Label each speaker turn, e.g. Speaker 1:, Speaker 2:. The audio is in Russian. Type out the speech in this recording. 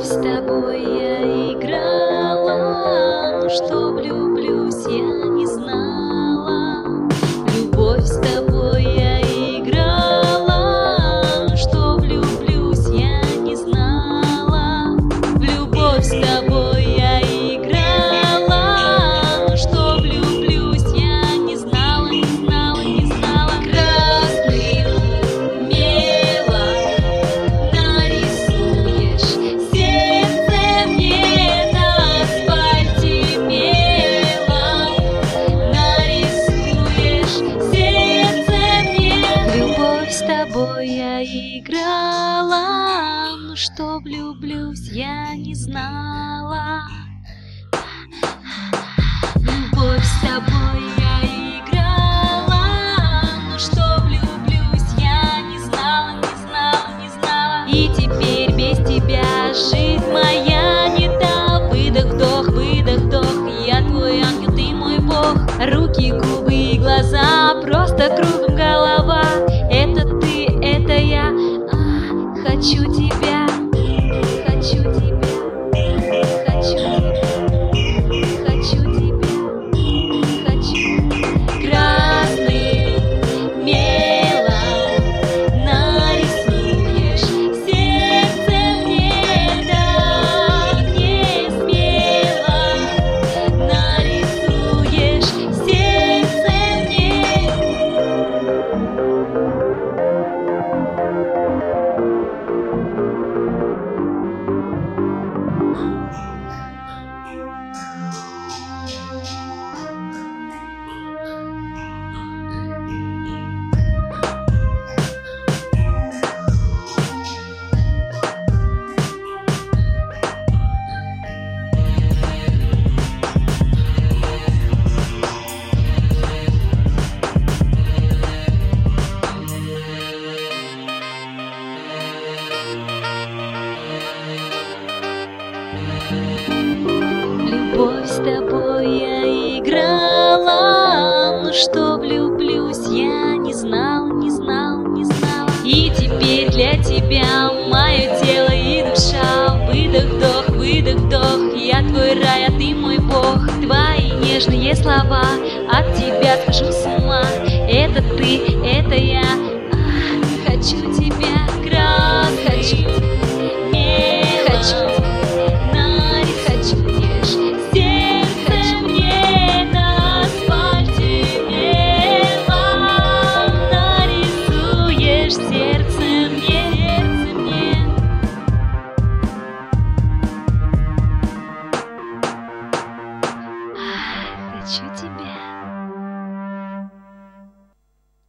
Speaker 1: С тобой я играла, но что влюблюсь, я не знала. Любовь с тобой я играла, что влюблюсь, я не знала. В любовь с тобой я играла, что влюблюсь, я не знала, не знала, не знала. Красным мелом нарисуешь сердце мне на асфальте мелом, нарисуешь сердце мне. В любовь с тобой я играла, но что влюблюсь, я не знала. Любовь с тобой я играла, но что влюблюсь, я не знала, не знала, не знала. И теперь без тебя жизнь моя не та. Выдох, вдох, выдох, вдох. Я твой ангел, ты мой бог. Руки, губы и глаза, просто кругом голова. Это ты, это я. Хочу тебя, хочу тебя, хочу тебя, хочу тебя, хочу. Красным мелом нарисуешь сердце мне, так не смело нарисуешь сердце мне. Любовь с тобой я играла, но что влюблюсь, я не знала, не знала, не знала. И теперь для тебя мое тело и душа. Выдох, вдох, выдох, вдох. Я твой рай, а ты мой бог. Твои нежные слова, от тебя схожу с ума. Это ты, это я. Хочу тебя, крас, хочу тебя, хочу тебя. Сердце